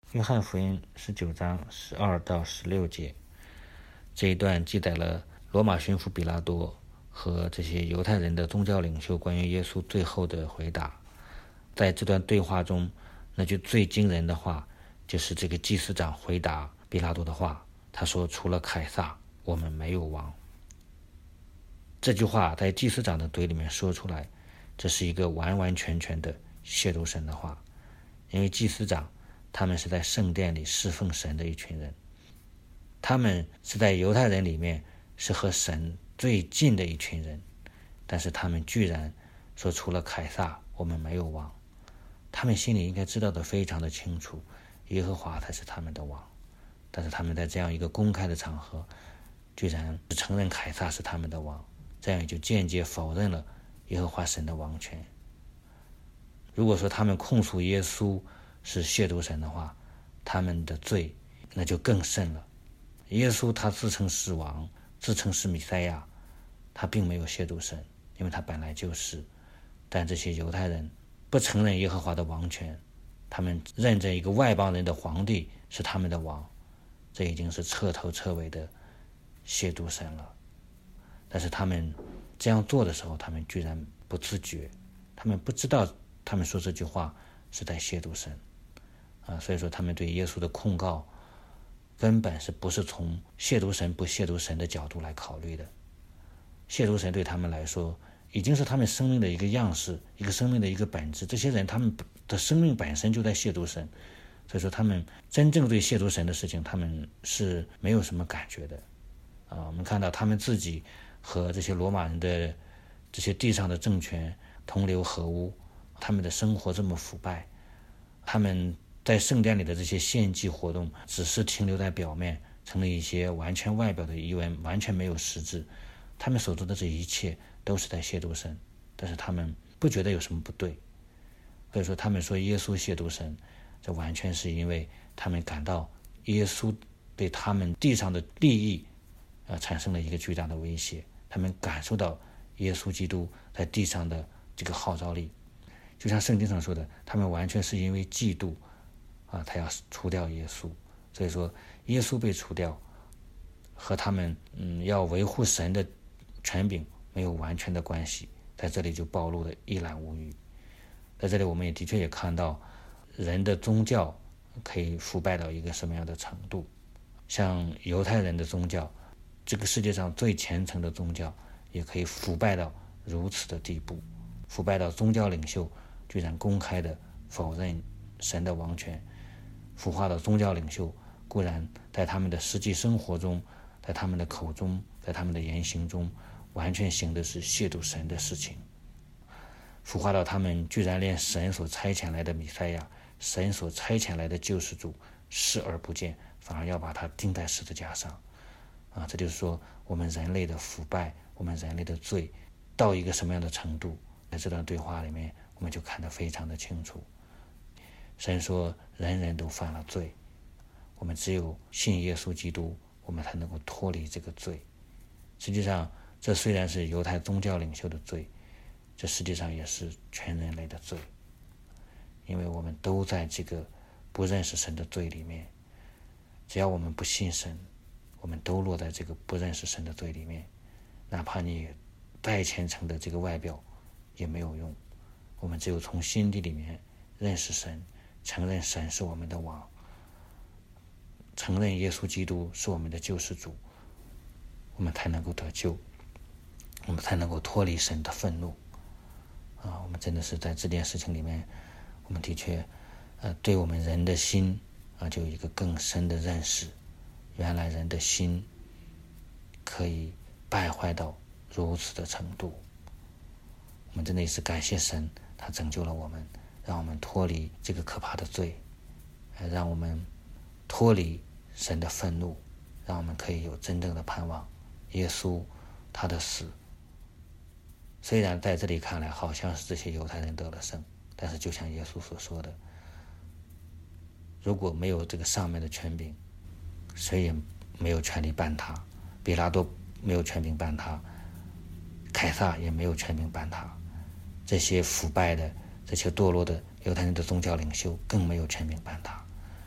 约翰福音19章12到16节，这一段记载了罗马巡抚比拉多和这些犹太人的宗教领袖关于耶稣最后的回答。在这段对话中，那句最惊人的话就是这个祭司长回答比拉多的话，他说：除了凯撒，我们没有王。这句话在祭司长的嘴里面说出来，这是一个完完全全的亵渎神的话。因为祭司长他们是在圣殿里侍奉神的一群人，他们是在犹太人里面是和神最近的一群人，但是他们居然说除了凯撒我们没有王。他们心里应该知道的非常的清楚，耶和华才是他们的王，但是他们在这样一个公开的场合居然只承认凯撒是他们的王，这样也就间接否认了耶和华神的王权。如果说他们控诉耶稣是亵渎神的话，他们的罪那就更甚了。耶稣他自称是王，自称是弥赛亚，他并没有亵渎神，因为他本来就是。但这些犹太人不承认耶和华的王权，他们认证一个外邦人的皇帝是他们的王，这已经是彻头彻尾的亵渎神了。但是他们这样做的时候，他们居然不自觉，他们不知道他们说这句话是在亵渎神所以说他们对耶稣的控告根本不是从亵渎神不亵渎神的角度来考虑的。亵渎神对他们来说已经是他们生命的一个样式，一个生命的一个本质，这些人他们的生命本身就在亵渎神，所以说他们真正对亵渎神的事情他们是没有什么感觉的我们看到他们自己和这些罗马人的这些地上的政权同流合污，他们的生活这么腐败，他们在圣殿里的这些献祭活动只是停留在表面，成了一些完全外表的仪文，完全没有实质。他们所做的这一切都是在亵渎神，但是他们不觉得有什么不对。所以说他们说耶稣亵渎神，这完全是因为他们感到耶稣对他们地上的利益产生了一个巨大的威胁，他们感受到耶稣基督在地上的这个号召力，就像圣经上说的，他们完全是因为嫉妒他要除掉耶稣。所以说耶稣被除掉和他们要维护神的权柄没有完全的关系，在这里就暴露的一览无余。在这里我们也的确也看到人的宗教可以腐败到一个什么样的程度。像犹太人的宗教，这个世界上最虔诚的宗教也可以腐败到如此的地步，腐败到宗教领袖居然公开的否认神的王权，腐化到宗教领袖固然在他们的实际生活中，在他们的口中，在他们的言行中完全行的是亵渎神的事情，腐化到他们居然连神所差遣来的弥赛亚，神所差遣来的救世主视而不见，反而要把他钉在十字架上这就是说我们人类的腐败，我们人类的罪到一个什么样的程度。在这段对话里面我们就看得非常的清楚。神说人人都犯了罪，我们只有信耶稣基督，我们才能够脱离这个罪。实际上这虽然是犹太宗教领袖的罪，这实际上也是全人类的罪，因为我们都在这个不认识神的罪里面。只要我们不信神，我们都落在这个不认识神的罪里面，哪怕你再虔诚的这个外表也没有用。我们只有从心底里面认识神，承认神是我们的王，承认耶稣基督是我们的救世主，我们才能够得救，我们才能够脱离神的愤怒我们真的是在这件事情里面，我们的确对我们人的心就有一个更深的认识。原来人的心可以败坏到如此的程度。我们真的是感谢神，他拯救了我们，让我们脱离这个可怕的罪，让我们脱离神的愤怒，让我们可以有真正的盼望。耶稣他的死虽然在这里看来好像是这些犹太人得了胜，但是就像耶稣所说的，如果没有这个上面的权柄，谁也没有权利办他，比拉多没有权柄办他，凯撒也没有权柄办他，这些腐败的这些堕落的犹太人的宗教领袖更没有权柄办他。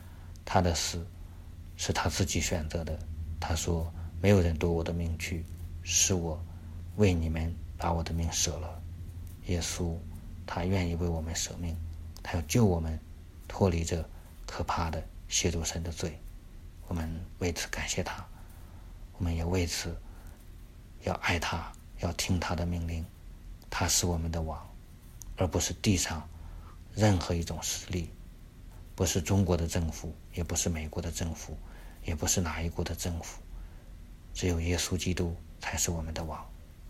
他的死是他自己选择的。他说，没有人夺我的命去，是我为你们把我的命舍了。耶稣他愿意为我们舍命，他要救我们脱离这可怕的亵渎神的罪。我们为此感谢他，我们也为此要爱他，要听他的命令。他是我们的王，而不是地上任何一种势力，不是中国的政府，也不是美国的政府，也不是哪一国的政府，只有耶稣基督才是我们的王。